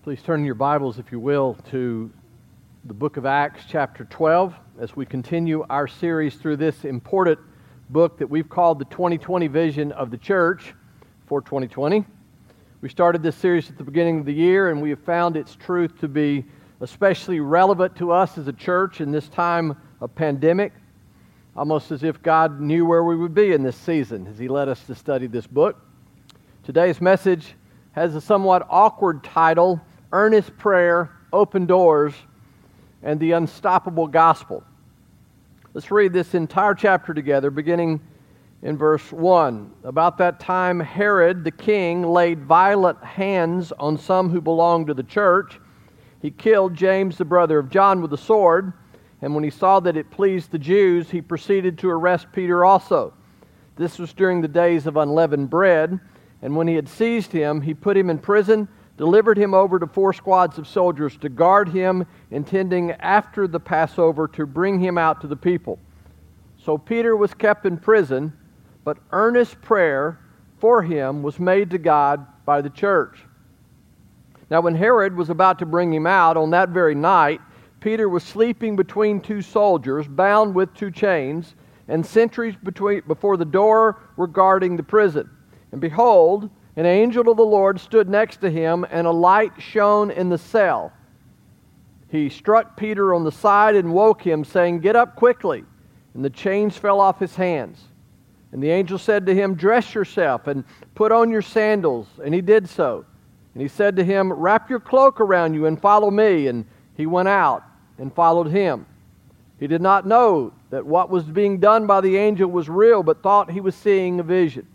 Please turn your Bibles, if you will, to the book of Acts, chapter 12, as we continue our series through this important book that we've called the 2020 Vision of the Church for 2020. We started this series at the beginning of the year, and we have found its truth to be especially relevant to us as a church in this time of pandemic, almost as if God knew where we would be in this season as He led us to study this book. Today's message has a somewhat awkward title, Earnest Prayer, Open Doors, and the Unstoppable Gospel. Let's read this entire chapter together, beginning in verse 1. About that time, Herod the king laid violent hands on some who belonged to the church. He killed James, the brother of John, with a sword, and when he saw that it pleased the Jews, he proceeded to arrest Peter also. This was during the days of unleavened bread, and when he had seized him, he put him in prison, delivered him over to 4 squads of soldiers to guard him, intending after the Passover to bring him out to the people. So Peter was kept in prison, but earnest prayer for him was made to God by the church. Now when Herod was about to bring him out on that very night, Peter was sleeping between 2 soldiers, bound with 2 chains, and sentries before the door were guarding the prison. And behold, an angel of the Lord stood next to him, and a light shone in the cell. He struck Peter on the side and woke him, saying, "Get up quickly." And the chains fell off his hands. And the angel said to him, "Dress yourself and put on your sandals." And he did so. And he said to him, "Wrap your cloak around you and follow me." And he went out and followed him. He did not know that what was being done by the angel was real, but thought he was seeing a vision.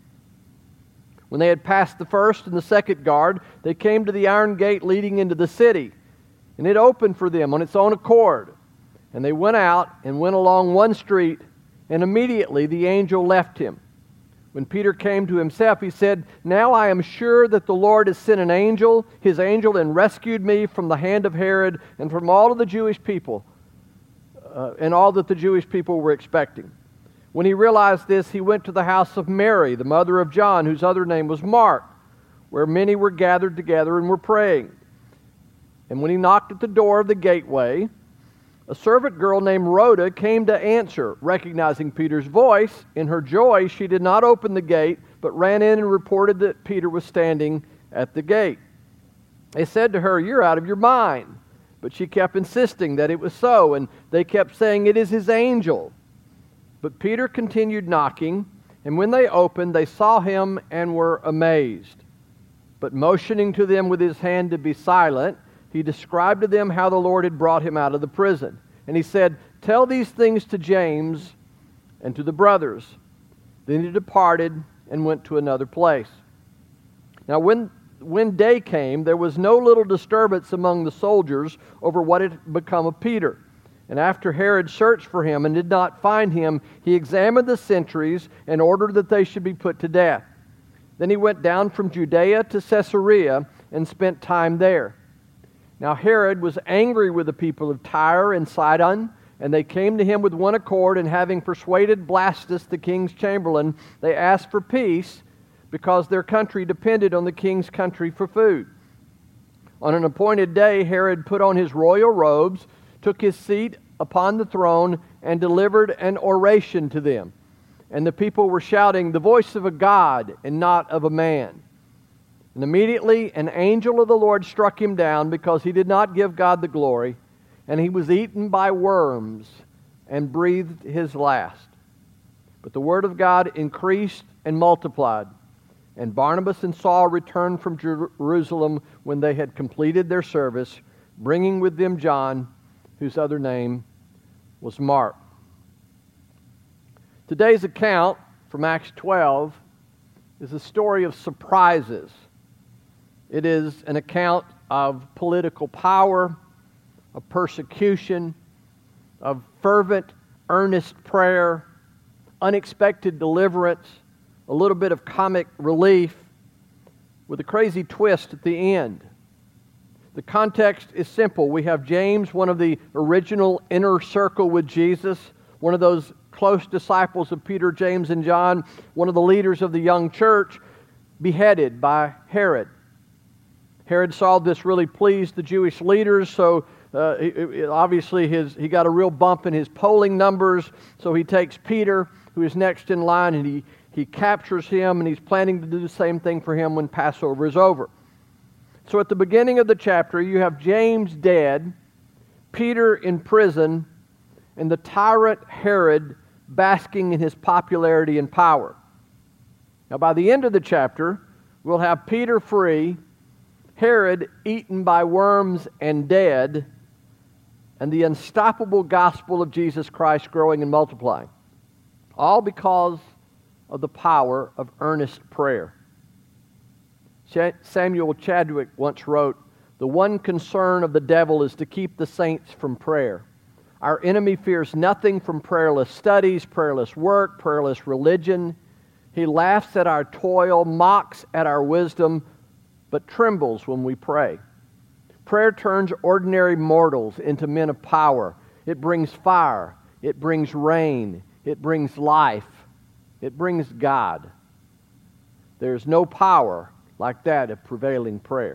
When they had passed the first and the second guard, they came to the iron gate leading into the city, and it opened for them on its own accord. And they went out and went along one street, and immediately the angel left him. When Peter came to himself, he said, "Now I am sure that the Lord has sent his angel, and rescued me from the hand of Herod and from all of the Jewish people, and all that the Jewish people were expecting." When he realized this, he went to the house of Mary, the mother of John, whose other name was Mark, where many were gathered together and were praying. And when he knocked at the door of the gateway, a servant girl named Rhoda came to answer. Recognizing Peter's voice, in her joy she did not open the gate, but ran in and reported that Peter was standing at the gate. They said to her, "You're out of your mind." But she kept insisting that it was so, and they kept saying, "It is his angel." But Peter continued knocking, and when they opened, they saw him and were amazed. But motioning to them with his hand to be silent, he described to them how the Lord had brought him out of the prison. And he said, "Tell these things to James and to the brothers." Then he departed and went to another place. Now when day came, there was no little disturbance among the soldiers over what had become of Peter. And after Herod searched for him and did not find him, he examined the sentries and ordered that they should be put to death. Then he went down from Judea to Caesarea and spent time there. Now Herod was angry with the people of Tyre and Sidon, and they came to him with one accord, and having persuaded Blastus, the king's chamberlain, they asked for peace, because their country depended on the king's country for food. On an appointed day, Herod put on his royal robes, took his seat upon the throne, and delivered an oration to them. And the people were shouting, "The voice of a God and not of a man." And immediately an angel of the Lord struck him down, because he did not give God the glory, and he was eaten by worms and breathed his last. But the word of God increased and multiplied. And Barnabas and Saul returned from Jerusalem when they had completed their service, bringing with them John, whose other name was Mark. Today's account from Acts 12 is a story of surprises. It is an account of political power, of persecution, of fervent, earnest prayer, unexpected deliverance, a little bit of comic relief, with a crazy twist at the end. The context is simple. We have James, one of the original inner circle with Jesus, one of those close disciples of Peter, James, and John, one of the leaders of the young church, beheaded by Herod. Herod saw this really pleased the Jewish leaders, so obviously he got a real bump in his polling numbers, so he takes Peter, who is next in line, and he captures him, and he's planning to do the same thing for him when Passover is over. So at the beginning of the chapter, you have James dead, Peter in prison, and the tyrant Herod basking in his popularity and power. Now by the end of the chapter, we'll have Peter free, Herod eaten by worms and dead, and the unstoppable gospel of Jesus Christ growing and multiplying. All because of the power of earnest prayer. Samuel Chadwick once wrote, "The one concern of the devil is to keep the saints from prayer. Our enemy fears nothing from prayerless studies, prayerless work, prayerless religion. He laughs at our toil, mocks at our wisdom, but trembles when we pray. Prayer turns ordinary mortals into men of power. It brings fire. It brings rain. It brings life. It brings God. There's no power like that of prevailing prayer."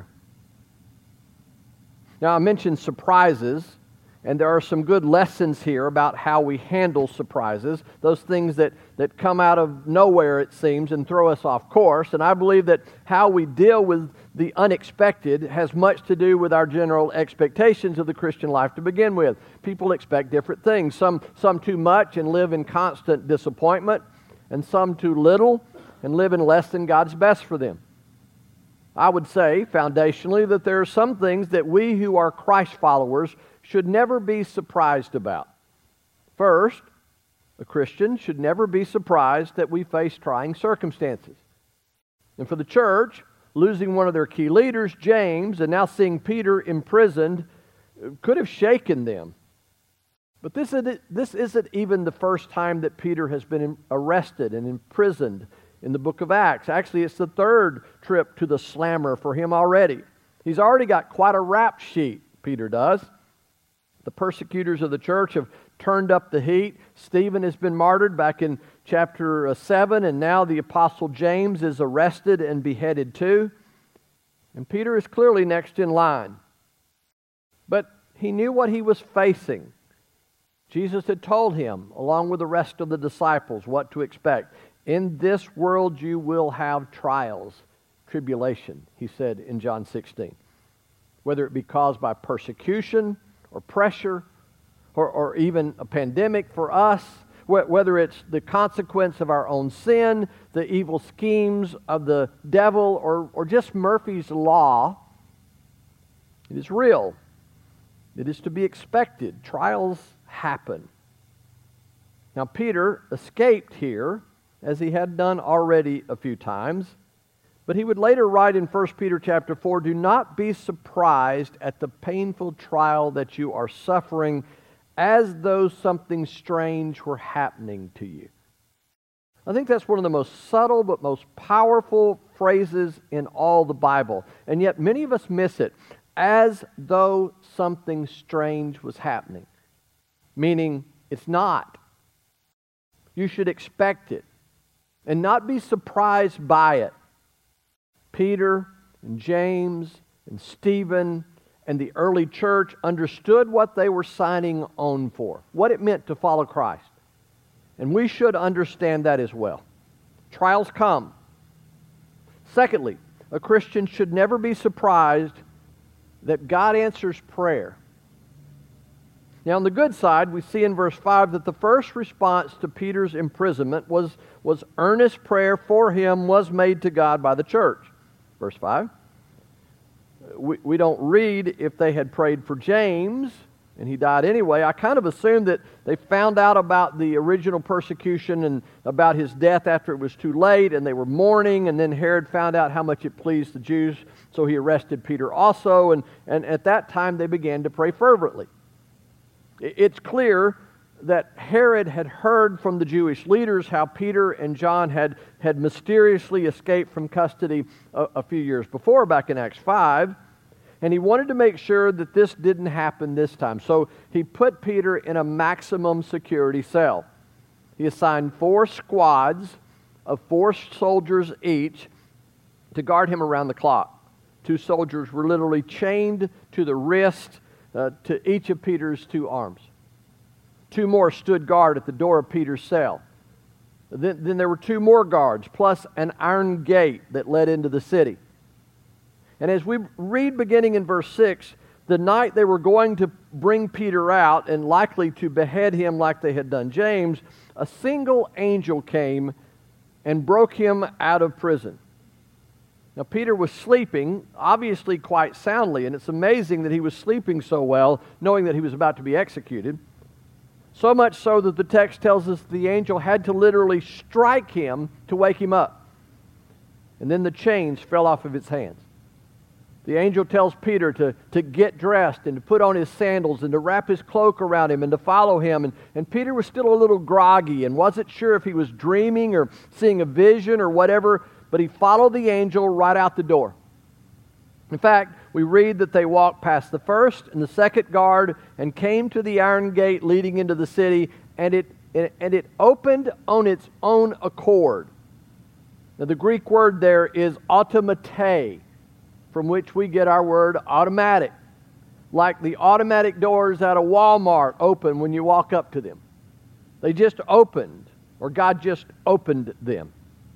Now, I mentioned surprises, and there are some good lessons here about how we handle surprises, those things that come out of nowhere, it seems, and throw us off course. And I believe that how we deal with the unexpected has much to do with our general expectations of the Christian life to begin with. People expect different things, some too much and live in constant disappointment, and some too little and live in less than God's best for them. I would say, foundationally, that there are some things that we who are Christ followers should never be surprised about. First, a Christian should never be surprised that we face trying circumstances. And for the church, losing one of their key leaders, James, and now seeing Peter imprisoned, could have shaken them. But this isn't even the first time that Peter has been arrested and imprisoned in the book of Acts. Actually, it's the third trip to the slammer for him already. He's already got quite a rap sheet, Peter does. The persecutors of the church have turned up the heat. Stephen has been martyred back in chapter 7, and now the apostle James is arrested and beheaded too. And Peter is clearly next in line. But he knew what he was facing. Jesus had told him, along with the rest of the disciples, what to expect. "In this world you will have trials, tribulation," he said in John 16. Whether it be caused by persecution or pressure or even a pandemic for us, whether it's the consequence of our own sin, the evil schemes of the devil, or just Murphy's Law, it is real. It is to be expected. Trials happen. Now, Peter escaped here, as he had done already a few times. But he would later write in 1 Peter chapter 4, "Do not be surprised at the painful trial that you are suffering, as though something strange were happening to you." I think that's one of the most subtle but most powerful phrases in all the Bible. And yet many of us miss it. As though something strange was happening. Meaning, it's not. You should expect it and not be surprised by it. Peter and James and Stephen and the early church understood what they were signing on for, what it meant to follow Christ. And we should understand that as well. Trials come. Secondly, a Christian should never be surprised that God answers prayer. Now, on the good side, we see in verse 5 that the first response to Peter's imprisonment was earnest prayer for him was made to God by the church. Verse 5. We don't read if they had prayed for James, and he died anyway. I kind of assumed that they found out about the original persecution and about his death after it was too late, and they were mourning, and then Herod found out how much it pleased the Jews, so he arrested Peter also, and at that time they began to pray fervently. It's clear that Herod had heard from the Jewish leaders how Peter and John had mysteriously escaped from custody a few years before, back in Acts 5, and he wanted to make sure that this didn't happen this time. So he put Peter in a maximum security cell. He assigned 4 squads of 4 soldiers each to guard him around the clock. 2 soldiers were literally chained to the wrist to each of Peter's 2 arms. 2 more stood guard at the door of Peter's cell. Then there were 2 more guards, plus an iron gate that led into the city. And as we read beginning in verse 6, the night they were going to bring Peter out and likely to behead him like they had done James, a single angel came and broke him out of prison. Now Peter was sleeping, obviously quite soundly, and it's amazing that he was sleeping so well, knowing that he was about to be executed. So much so that the text tells us the angel had to literally strike him to wake him up. And then the chains fell off of his hands. The angel tells Peter to get dressed and to put on his sandals and to wrap his cloak around him and to follow him. And Peter was still a little groggy and wasn't sure if he was dreaming or seeing a vision or whatever, but he followed the angel right out the door. In fact, we read that they walked past the first and the second guard and came to the iron gate leading into the city, and it opened on its own accord. Now the Greek word there is automate, from which we get our word automatic. Like the automatic doors at a Walmart open when you walk up to them. They just opened, or God just opened them.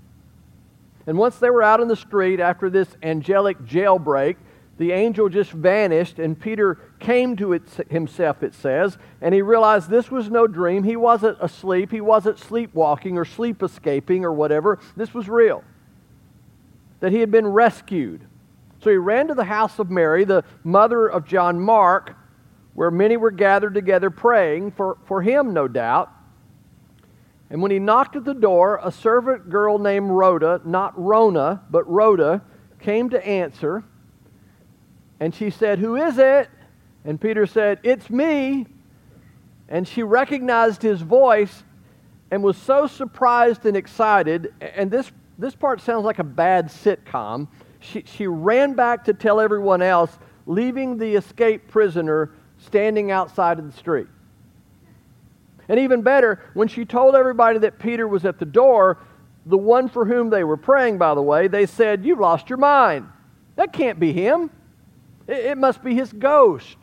And once they were out in the street after this angelic jailbreak, the angel just vanished, and Peter came to himself, it says, and he realized this was no dream. He wasn't asleep. He wasn't sleepwalking or sleep escaping or whatever. This was real. That he had been rescued. So he ran to the house of Mary, the mother of John Mark, where many were gathered together praying, for him, no doubt. And when he knocked at the door, a servant girl named Rhoda, not Rona, but Rhoda, came to answer. And she said, "Who is it?" And Peter said, "It's me." And she recognized his voice and was so surprised and excited. And this part sounds like a bad sitcom. She ran back to tell everyone else, leaving the escaped prisoner standing outside of the street. And even better, when she told everybody that Peter was at the door, the one for whom they were praying, by the way, they said, "You've lost your mind. That can't be him. It must be his ghost."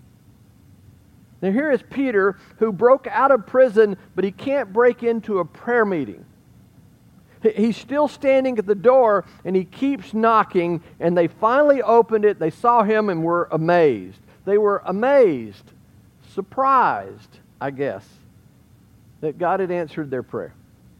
Now here is Peter, who broke out of prison, but he can't break into a prayer meeting. He's still standing at the door, and he keeps knocking, and they finally opened it. They saw him and were amazed. They were amazed, surprised, I guess, that God had answered their prayer.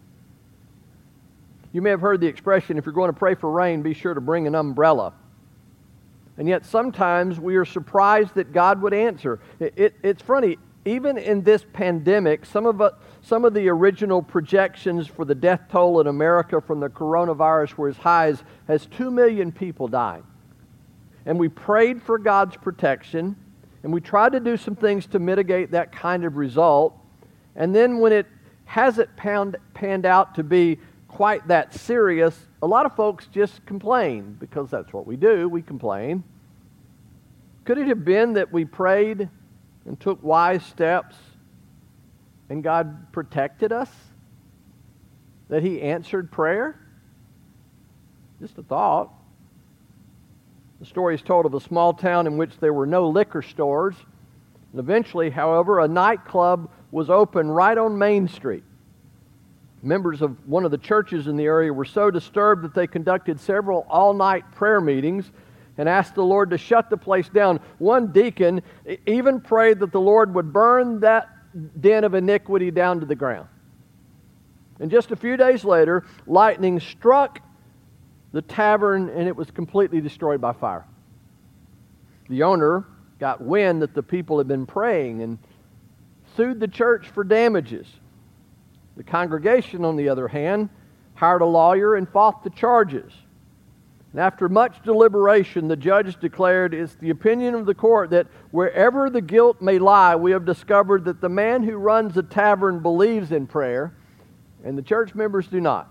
You may have heard the expression, if you're going to pray for rain, be sure to bring an umbrella. And yet sometimes we are surprised that God would answer. It's funny, even in this pandemic, some of the original projections for the death toll in America from the coronavirus were as high as 2 million people dying. And we prayed for God's protection, and we tried to do some things to mitigate that kind of result. And then when it hasn't panned out to be quite that serious, a lot of folks just complain, because that's what we do, we complain. Could it have been that we prayed and took wise steps and God protected us? That He answered prayer? Just a thought. The story is told of a small town in which there were no liquor stores. And eventually, however, a nightclub was open right on Main Street. Members of one of the churches in the area were so disturbed that they conducted several all-night prayer meetings and asked the Lord to shut the place down. One deacon even prayed that the Lord would burn that den of iniquity down to the ground. And just a few days later, lightning struck the tavern and it was completely destroyed by fire. The owner got wind that the people had been praying and sued the church for damages. The congregation, on the other hand, hired a lawyer and fought the charges. And after much deliberation, the judge declared, "It's the opinion of the court that wherever the guilt may lie, we have discovered that the man who runs the tavern believes in prayer, and the church members do not."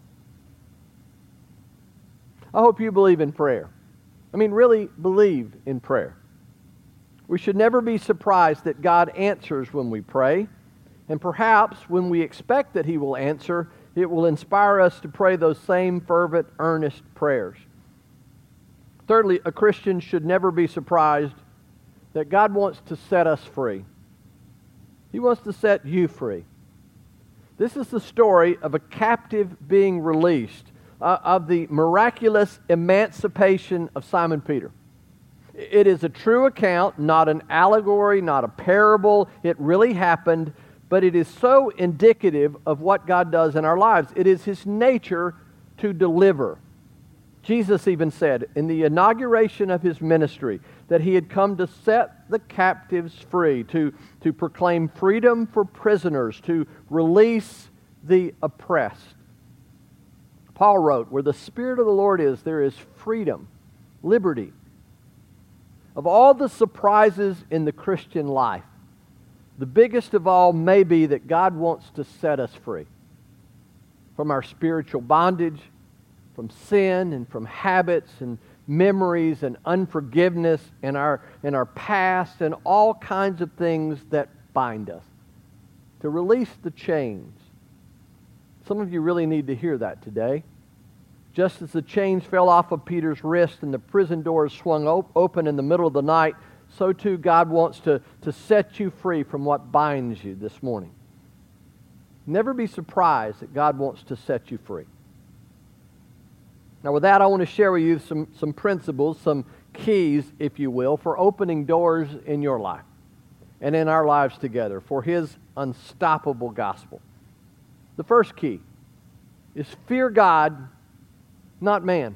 I hope you believe in prayer. I mean, really believe in prayer. We should never be surprised that God answers when we pray. And perhaps when we expect that He will answer, it will inspire us to pray those same fervent, earnest prayers. Thirdly, a Christian should never be surprised that God wants to set us free. He wants to set you free. This is the story of a captive being released, of the miraculous emancipation of Simon Peter. It is a true account, not an allegory, not a parable. It really happened, but it is so indicative of what God does in our lives. It is His nature to deliver. Jesus even said in the inauguration of His ministry that He had come to set the captives free, to proclaim freedom for prisoners, to release the oppressed. Paul wrote, "Where the Spirit of the Lord is, there is freedom, liberty." Of all the surprises in the Christian life, the biggest of all may be that God wants to set us free from our spiritual bondage, from sin and from habits and memories and unforgiveness and our past and all kinds of things that bind us. To release the chains. Some of you really need to hear that today. Just as the chains fell off of Peter's wrist and the prison doors swung open in the middle of the night, so too God wants to set you free from what binds you this morning. Never be surprised that God wants to set you free. Now with that, I want to share with you some principles, some keys, if you will, for opening doors in your life and in our lives together for His unstoppable gospel. The first key is fear God, not man.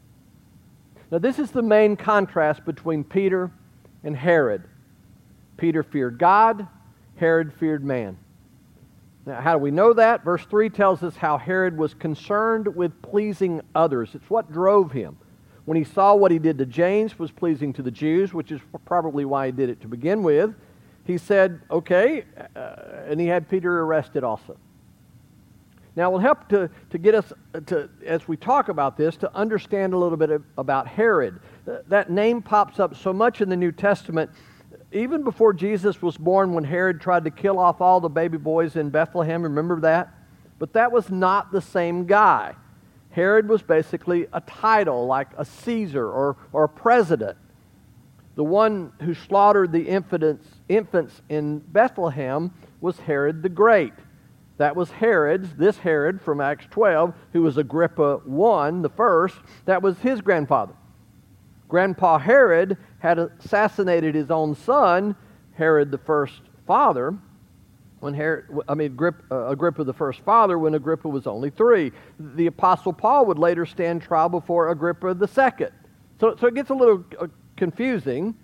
Now this is the main contrast between Peter and Herod. Peter feared God, Herod feared man. Now, how do we know that? Verse 3 tells us how Herod was concerned with pleasing others. It's what drove him. When he saw what he did to James was pleasing to the Jews, which is probably why he did it to begin with, he said, okay, and he had Peter arrested also. Now, it will help to get us, as we talk about this, to understand a little bit about Herod. That name pops up so much in the New Testament. Even before Jesus was born, when Herod tried to kill off all the baby boys in Bethlehem, remember that? But that was not the same guy. Herod was basically a title, like a Caesar or a president. The one who slaughtered the infants in Bethlehem was Herod the Great. That was this Herod from Acts 12, who was Agrippa I, the first. That was his grandfather. Grandpa Herod had assassinated his own son, Herod the first father, Agrippa the first father, when Agrippa was only 3. The Apostle Paul would later stand trial before Agrippa the second. So it gets a little confusing,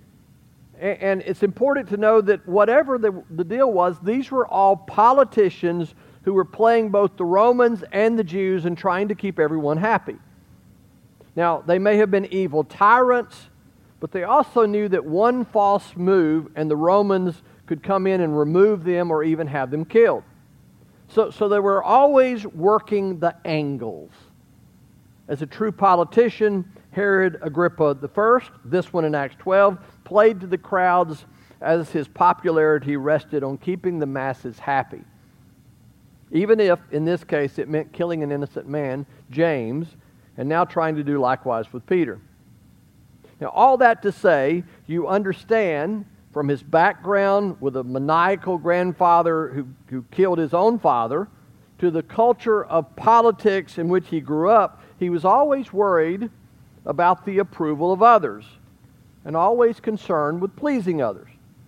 and it's important to know that whatever the deal was, these were all politicians who were playing both the Romans and the Jews and trying to keep everyone happy. Now, they may have been evil tyrants, but they also knew that one false move and the Romans could come in and remove them or even have them killed. So they were always working the angles. As a true politician, Herod Agrippa I, this one in Acts 12, played to the crowds as his popularity rested on keeping the masses happy. Even if, in this case, it meant killing an innocent man, James, and now trying to do likewise with Peter. Now, all that to say, you understand from his background with a maniacal grandfather who killed his own father, to the culture of politics in which he grew up, he was always worried about the approval of others and always concerned with pleasing others.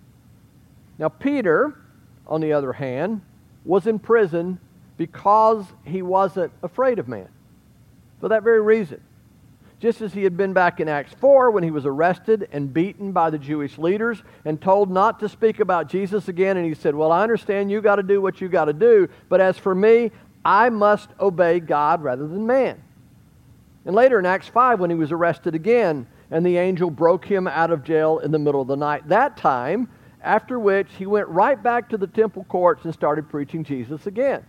Now, Peter, on the other hand, was in prison because he wasn't afraid of man. For that very reason. Just as he had been back in Acts 4 when he was arrested and beaten by the Jewish leaders and told not to speak about Jesus again, and he said, well, I understand you got to do what you got to do, but as for me, I must obey God rather than man. And later in Acts 5 when he was arrested again and the angel broke him out of jail in the middle of the night, that time, after which he went right back to the temple courts and started preaching Jesus again.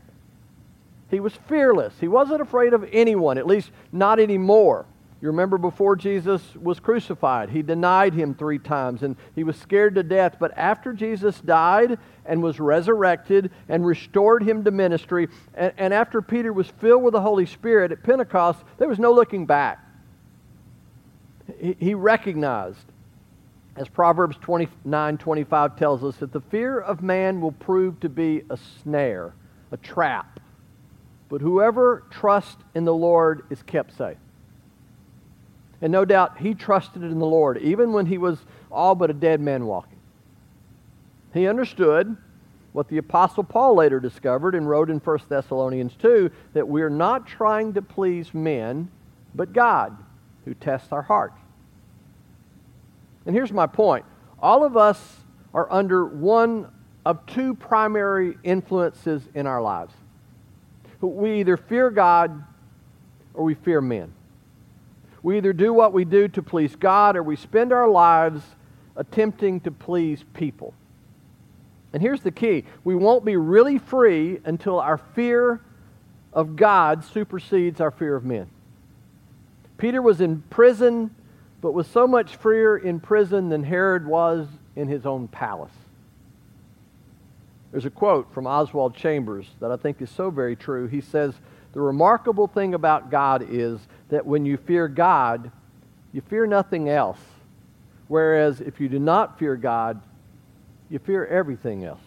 He was fearless. He wasn't afraid of anyone, at least not anymore. You remember before Jesus was crucified, he denied him 3 times and he was scared to death. But after Jesus died and was resurrected and restored him to ministry, and after Peter was filled with the Holy Spirit at Pentecost, there was no looking back. He recognized, as Proverbs 29:25 tells us, that the fear of man will prove to be a snare, a trap. But whoever trusts in the Lord is kept safe. And no doubt he trusted in the Lord, even when he was all but a dead man walking. He understood what the Apostle Paul later discovered and wrote in 1 Thessalonians 2, that we are not trying to please men, but God, who tests our hearts. And here's my point. All of us are under one of two primary influences in our lives. We either fear God or we fear men. We either do what we do to please God or we spend our lives attempting to please people. And here's the key. We won't be really free until our fear of God supersedes our fear of men. Peter was in prison, but was so much freer in prison than Herod was in his own palace. There's a quote from Oswald Chambers that I think is so very true. He says, "The remarkable thing about God is that when you fear God, you fear nothing else. Whereas if you do not fear God, you fear everything else."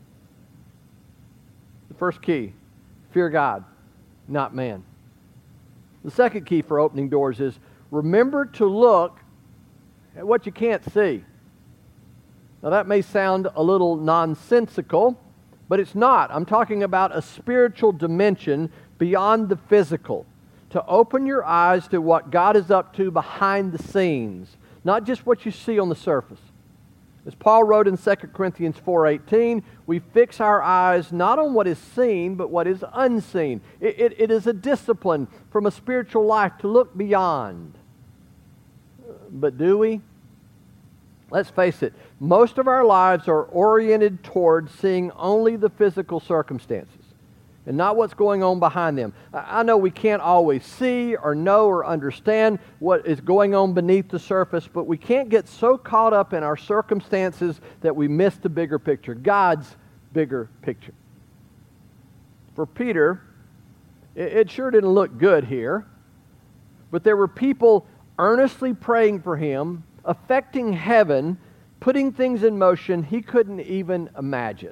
The first key, fear God, not man. The second key for opening doors is remember to look at what you can't see. Now that may sound a little nonsensical, but it's not. I'm talking about a spiritual dimension beyond the physical. To open your eyes to what God is up to behind the scenes, not just what you see on the surface. As Paul wrote in 2 Corinthians 4:18, we fix our eyes not on what is seen, but what is unseen. It is a discipline from a spiritual life to look beyond. But do we? Let's face it, most of our lives are oriented toward seeing only the physical circumstances and not what's going on behind them. I know we can't always see or know or understand what is going on beneath the surface, but we can't get so caught up in our circumstances that we miss the bigger picture, God's bigger picture. For Peter, it sure didn't look good here, but there were people earnestly praying for him, affecting heaven, putting things in motion he couldn't even imagine.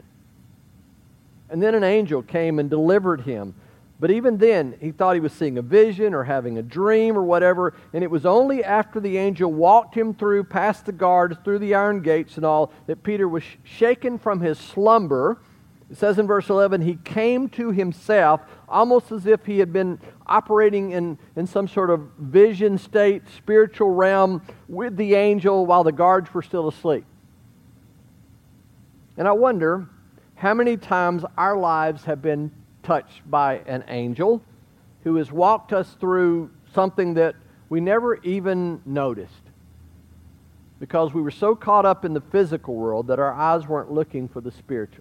And then an angel came and delivered him. But even then, he thought he was seeing a vision or having a dream or whatever. And it was only after the angel walked him through, past the guards, through the iron gates and all, that Peter was shaken from his slumber. It says in verse 11, he came to himself almost as if he had been operating in some sort of vision state, spiritual realm with the angel while the guards were still asleep. And I wonder how many times our lives have been touched by an angel who has walked us through something that we never even noticed because we were so caught up in the physical world that our eyes weren't looking for the spiritual.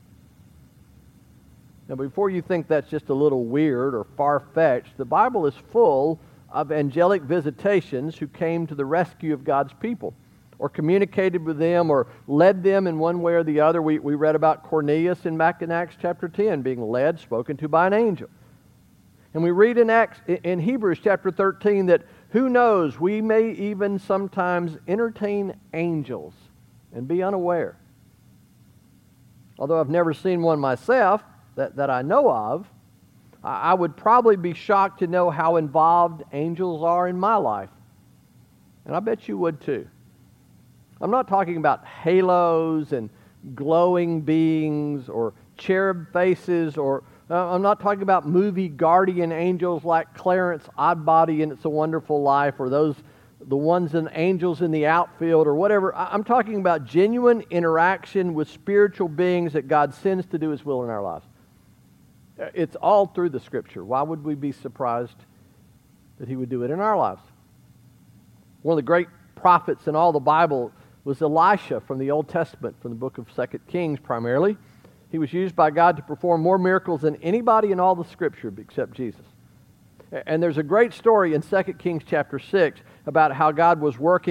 Now, before you think that's just a little weird or far-fetched, the Bible is full of angelic visitations who came to the rescue of God's people or communicated with them or led them in one way or the other. We read about Cornelius back in Acts chapter 10 being led, spoken to by an angel. And we read in Hebrews chapter 13 that who knows, we may even sometimes entertain angels and be unaware. Although I've never seen one myself, that I know of, I would probably be shocked to know how involved angels are in my life. And I bet you would too. I'm not talking about halos and glowing beings or cherub faces, or I'm not talking about movie guardian angels like Clarence Oddbody in It's a Wonderful Life, or the ones in Angels in the Outfield or whatever. I'm talking about genuine interaction with spiritual beings that God sends to do His will in our lives. It's all through the Scripture. Why would we be surprised that He would do it in our lives? One of the great prophets in all the Bible was Elisha from the Old Testament, from the book of 2 Kings primarily. He was used by God to perform more miracles than anybody in all the Scripture except Jesus. And there's a great story in 2 Kings chapter 6 about how God was working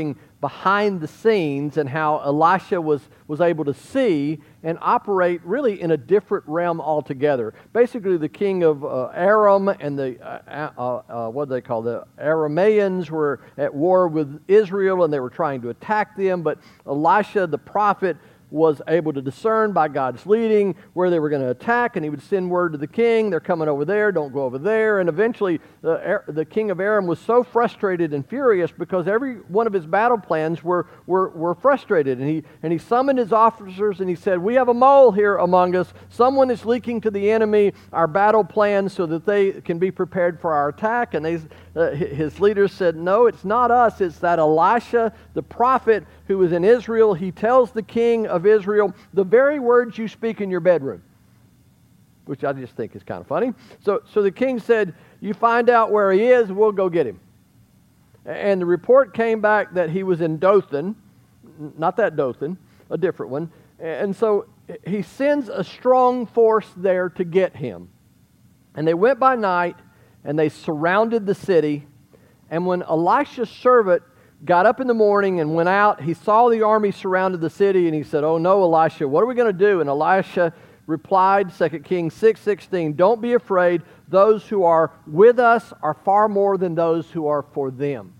behind the scenes and how Elisha was able to see and operate really in a different realm altogether. Basically, the king of Aram and the, what do they call the Arameans were at war with Israel, and they were trying to attack them, but Elisha, the prophet, was able to discern by God's leading where they were going to attack, and he would send word to the king, they're coming over there, don't go over there. And eventually the king of Aram was so frustrated and furious because every one of his battle plans were frustrated. And he summoned his officers and he said, we have a mole here among us. Someone is leaking to the enemy our battle plans so that they can be prepared for our attack. And his leaders said, no, it's not us. It's that Elisha, the prophet who was in Israel. He tells the king of Israel the very words you speak in your bedroom, which I just think is kind of funny. So the king said, you find out where he is, we'll go get him. And the report came back that he was in Dothan, not that Dothan, a different one. And so he sends a strong force there to get him. And they went by night, and they surrounded the city. And when Elisha's servant got up in the morning and went out, he saw the army surrounded the city, and he said, oh no, Elisha, what are we going to do? And Elisha replied, 2 Kings 6:16, don't be afraid. Those who are with us are far more than those who are for them.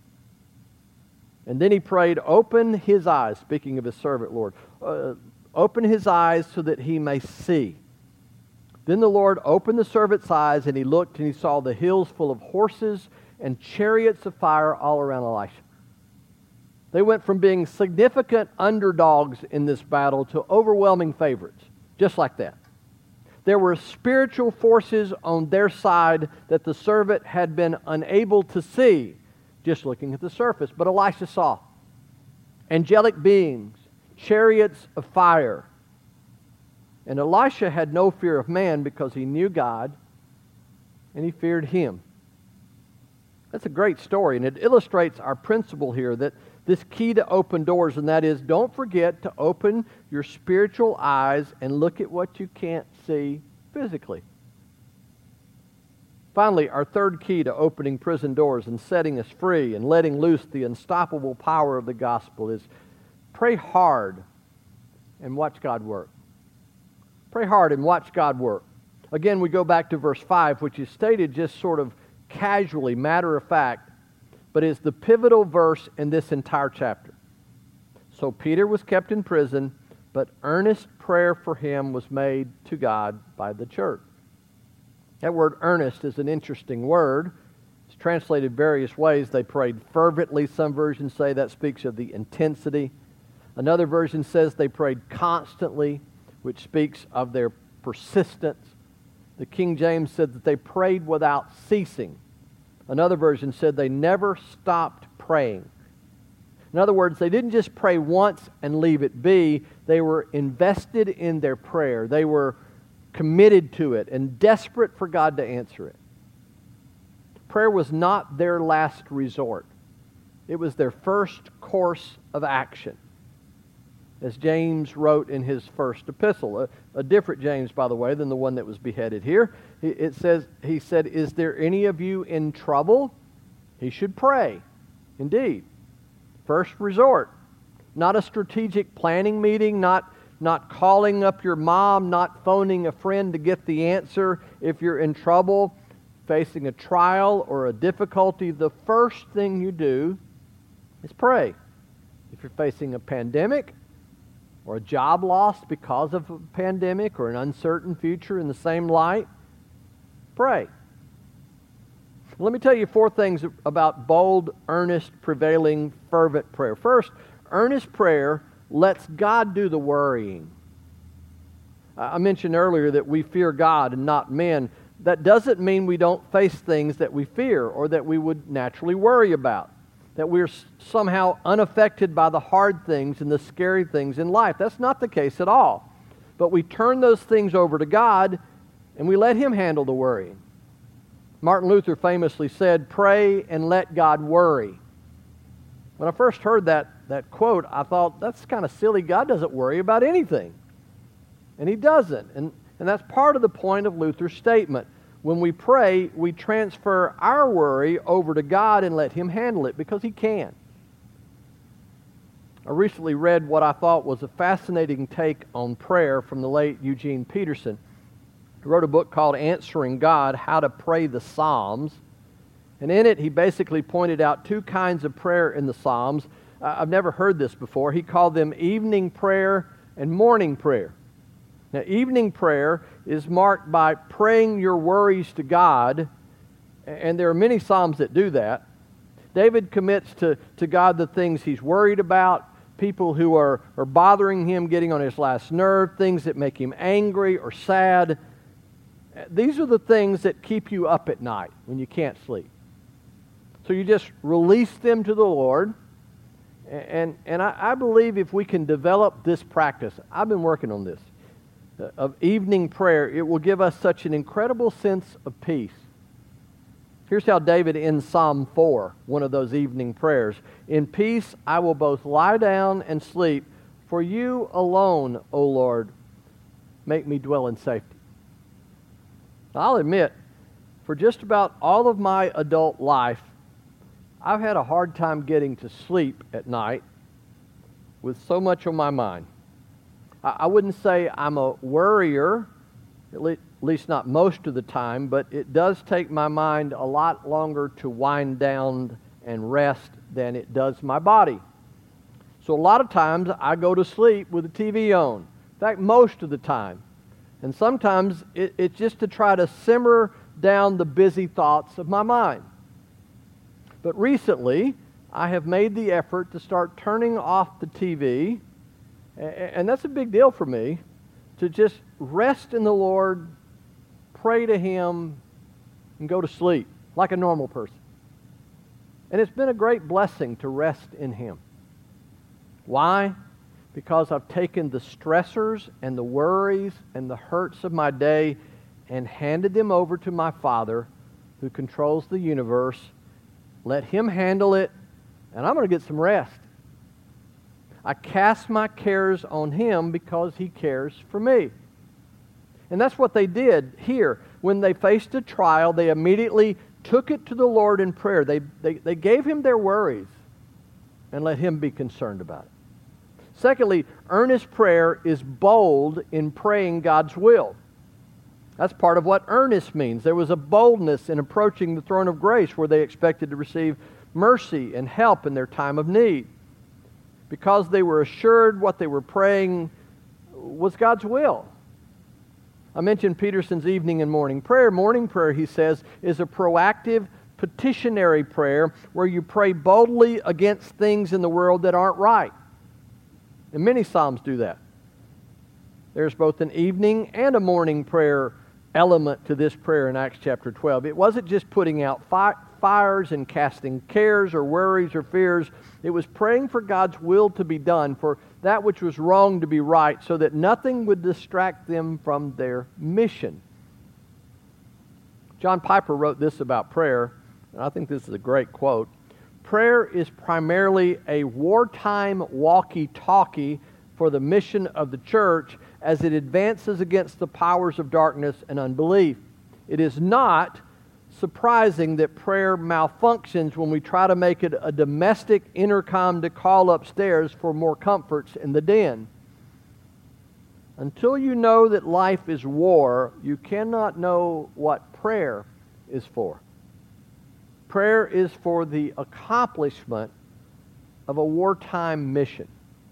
And then he prayed, open his eyes, speaking of his servant, Lord, open his eyes so that he may see. Then the Lord opened the servant's eyes, and he looked, and he saw the hills full of horses and chariots of fire all around Elisha. They went from being significant underdogs in this battle to overwhelming favorites, just like that. There were spiritual forces on their side that the servant had been unable to see, just looking at the surface. But Elisha saw angelic beings, chariots of fire. And Elisha had no fear of man because he knew God and he feared him. That's a great story, and it illustrates our principle here that this key to open doors, and that is, don't forget to open your spiritual eyes and look at what you can't see physically. Finally, our third key to opening prison doors and setting us free and letting loose the unstoppable power of the gospel is pray hard and watch God work. Pray hard and watch God work. Again, we go back to verse 5, which is stated just sort of casually, matter of fact, but is the pivotal verse in this entire chapter. So Peter was kept in prison, but earnest prayer for him was made to God by the church. That word earnest is an interesting word. It's translated various ways. They prayed fervently. Some versions say that speaks of the intensity. Another version says they prayed constantly, which speaks of their persistence. The King James said that they prayed without ceasing. Another version said they never stopped praying. In other words, they didn't just pray once and leave it be. They were invested in their prayer. They were committed to it and desperate for God to answer it. Prayer was not their last resort. It was their first course of action. As James wrote in his first epistle, a different James, by the way, than the one that was beheaded here. He said, is there any of you in trouble? He should pray. Indeed. First resort. Not a strategic planning meeting, not calling up your mom, not phoning a friend to get the answer. If you're in trouble, facing a trial or a difficulty, the first thing you do is pray. If you're facing a pandemic, or a job loss because of a pandemic, or an uncertain future in the same light, pray. Let me tell you 4 things about bold, earnest, prevailing, fervent prayer. First, earnest prayer lets God do the worrying. I mentioned earlier that we fear God and not men. That doesn't mean we don't face things that we fear or that we would naturally worry about, that we're somehow unaffected by the hard things and the scary things in life. That's not the case at all. But we turn those things over to God and we let Him handle the worrying. Martin Luther famously said, pray and let God worry. When I first heard that quote, I thought, that's kind of silly. God doesn't worry about anything. And He doesn't. And that's part of the point of Luther's statement. When we pray, we transfer our worry over to God and let Him handle it because He can. I recently read what I thought was a fascinating take on prayer from the late Eugene Peterson. He wrote a book called Answering God, How to Pray the Psalms. And in it, he basically pointed out two kinds of prayer in the Psalms. I've never heard this before. He called them evening prayer and morning prayer. Now, evening prayer is marked by praying your worries to God, and there are many Psalms that do that. David commits to God the things he's worried about, people who are bothering him, getting on his last nerve, things that make him angry or sad. These are the things that keep you up at night when you can't sleep. So you just release them to the Lord. And I believe if we can develop this practice, I've been working on this, of evening prayer, it will give us such an incredible sense of peace. Here's how David ends Psalm 4, one of those evening prayers. In peace I will both lie down and sleep, for you alone, O Lord, make me dwell in safety. Now, I'll admit, for just about all of my adult life, I've had a hard time getting to sleep at night with so much on my mind. I wouldn't say I'm a worrier, at least not most of the time, but it does take my mind a lot longer to wind down and rest than it does my body. So a lot of times I go to sleep with the TV on. In fact, most of the time. And sometimes it's just to try to simmer down the busy thoughts of my mind. But recently, I have made the effort to start turning off the TV, and that's a big deal for me, to just rest in the Lord, pray to Him, and go to sleep like a normal person. And it's been a great blessing to rest in Him. Why? Because I've taken the stressors and the worries and the hurts of my day and handed them over to my Father who controls the universe. Let Him handle it, and I'm going to get some rest. I cast my cares on Him because He cares for me. And that's what they did here. When they faced a trial, they immediately took it to the Lord in prayer. They gave Him their worries and let Him be concerned about it. Secondly, earnest prayer is bold in praying God's will. That's part of what earnest means. There was a boldness in approaching the throne of grace where they expected to receive mercy and help in their time of need. Because they were assured what they were praying was God's will. I mentioned Peterson's evening and morning prayer. Morning prayer, he says, is a proactive petitionary prayer where you pray boldly against things in the world that aren't right. And many Psalms do that. There's both an evening and a morning prayer element to this prayer in Acts chapter 12. It wasn't just putting out fires and casting cares or worries or fears. It was praying for God's will to be done, for that which was wrong to be right, so that nothing would distract them from their mission. John Piper wrote this about prayer, and I think this is a great quote. Prayer is primarily a wartime walkie-talkie for the mission of the church as it advances against the powers of darkness and unbelief. It is not surprising that prayer malfunctions when we try to make it a domestic intercom to call upstairs for more comforts in the den. Until you know that life is war, you cannot know what prayer is for. Prayer is for the accomplishment of a wartime mission.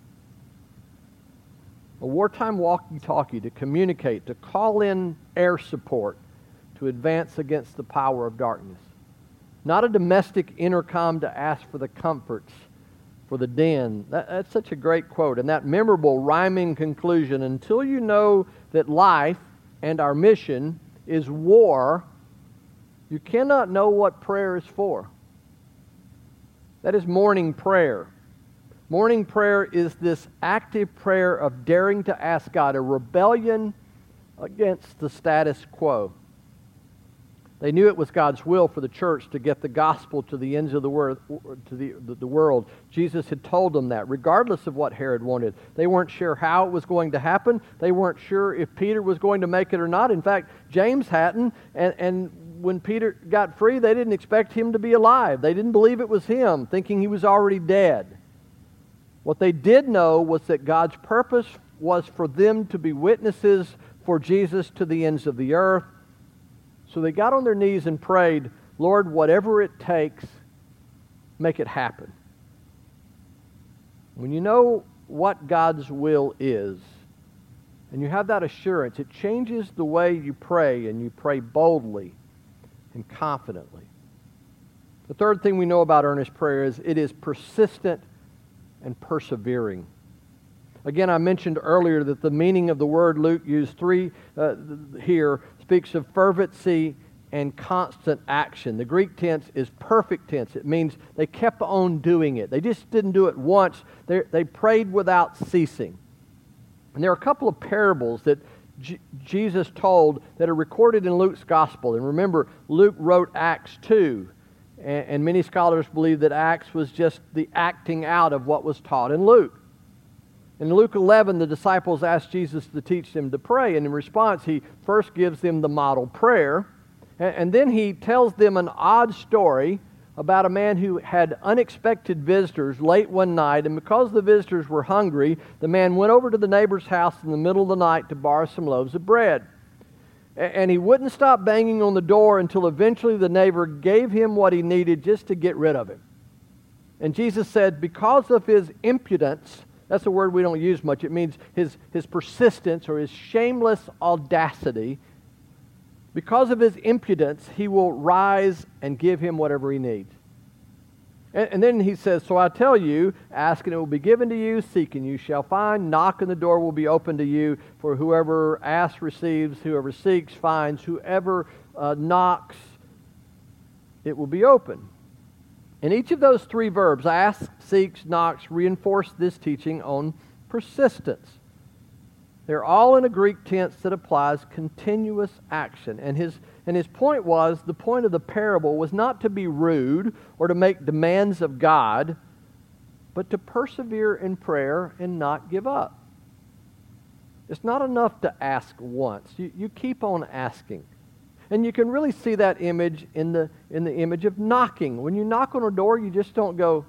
A wartime walkie-talkie to communicate, to call in air support, to advance against the power of darkness. Not a domestic intercom to ask for the comforts for the den. That's such a great quote. And that memorable rhyming conclusion, until you know that life and our mission is war, you cannot know what prayer is for. That is morning prayer. Morning prayer is this active prayer of daring to ask God, a rebellion against the status quo. They knew it was God's will for the church to get the gospel to the ends of the world. Jesus had told them that, regardless of what Herod wanted. They weren't sure how it was going to happen. They weren't sure if Peter was going to make it or not. In fact, James hadn't, and when Peter got free, they didn't expect him to be alive. They didn't believe it was him, thinking he was already dead. What they did know was that God's purpose was for them to be witnesses for Jesus to the ends of the earth. So they got on their knees and prayed, Lord, whatever it takes, make it happen. When you know what God's will is, and you have that assurance, it changes the way you pray, and you pray boldly and confidently. The third thing we know about earnest prayer is it is persistent and persevering. Again, I mentioned earlier that the meaning of the word Luke used here speaks of fervency and constant action. The Greek tense is perfect tense. It means they kept on doing it. They just didn't do it once. They prayed without ceasing. And there are a couple of parables that Jesus told that are recorded in Luke's gospel. And remember, Luke wrote Acts 2. And many scholars believe that Acts was just the acting out of what was taught in Luke. In Luke 11, the disciples asked Jesus to teach them to pray. And in response, he first gives them the model prayer. And then he tells them an odd story about a man who had unexpected visitors late one night. And because the visitors were hungry, the man went over to the neighbor's house in the middle of the night to borrow some loaves of bread. And he wouldn't stop banging on the door until eventually the neighbor gave him what he needed just to get rid of him. And Jesus said, because of his impudence, that's a word we don't use much. It means his persistence or his shameless audacity. Because of his impudence, he will rise and give him whatever he needs. And then he says, so I tell you, ask and it will be given to you, seek and you shall find, knock and the door will be opened to you. For whoever asks receives, whoever seeks finds, whoever knocks, it will be open. And each of those three verbs, asks, seeks, knocks, reinforce this teaching on persistence. They're all in a Greek tense that applies continuous action. And his point was, the point of the parable was not to be rude or to make demands of God, but to persevere in prayer and not give up. It's not enough to ask once. You keep on asking. And you can really see that image in the image of knocking. When you knock on a door, you just don't go,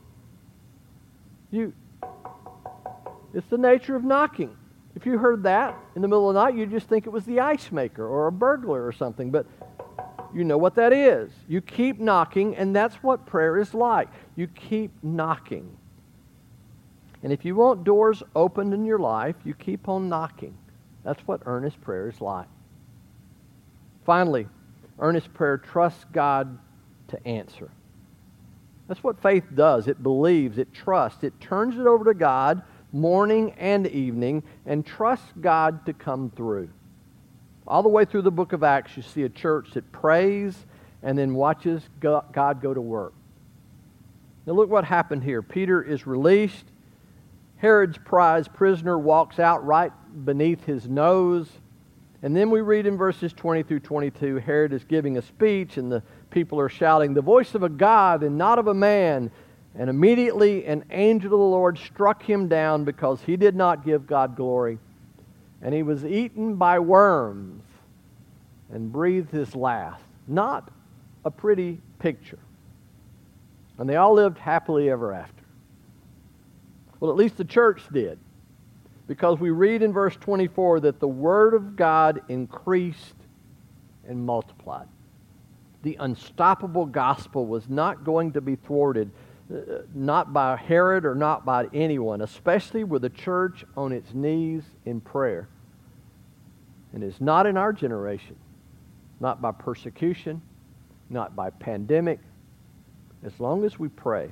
it's the nature of knocking. If you heard that in the middle of the night, you'd just think it was the ice maker or a burglar or something. But you know what that is. You keep knocking, and that's what prayer is like. You keep knocking. And if you want doors opened in your life, you keep on knocking. That's what earnest prayer is like. Finally, earnest prayer trusts God to answer. That's what faith does. It believes, it trusts, it turns it over to God morning and evening, and trusts God to come through. All the way through the book of Acts, you see a church that prays and then watches God go to work. Now look what happened here. Peter is released. Herod's prize prisoner walks out right beneath his nose. And then we read in verses 20 through 22, Herod is giving a speech, and the people are shouting, "The voice of a God and not of a man." And immediately an angel of the Lord struck him down because he did not give God glory. And he was eaten by worms and breathed his last. Not a pretty picture. And they all lived happily ever after. Well, at least the church did. Because we read in verse 24 that the word of God increased and multiplied. The unstoppable gospel was not going to be thwarted, not by Herod or not by anyone, especially with the church on its knees in prayer. And it's not in our generation, not by persecution, not by pandemic, as long as we pray.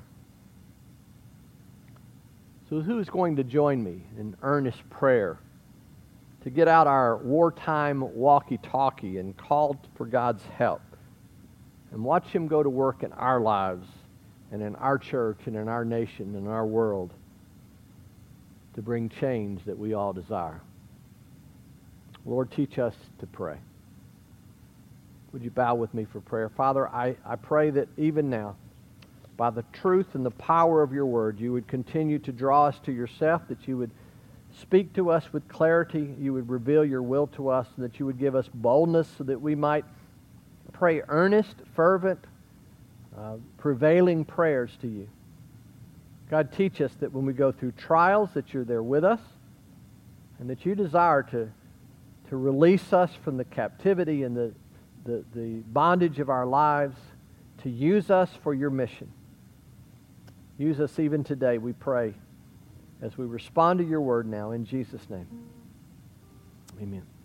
So who is going to join me in earnest prayer to get out our wartime walkie-talkie and call for God's help and watch Him go to work in our lives and in our church and in our nation and our world to bring change that we all desire? Lord, teach us to pray. Would you bow with me for prayer? Father, I pray that even now, by the truth and the power of your word, you would continue to draw us to yourself, that you would speak to us with clarity, you would reveal your will to us, and that you would give us boldness so that we might pray earnest, fervent, prevailing prayers to you. God, teach us that when we go through trials, that you're there with us, and that you desire to release us from the captivity and the bondage of our lives, to use us for your mission. Use us even today, we pray, as we respond to your word now, in Jesus' name. Amen.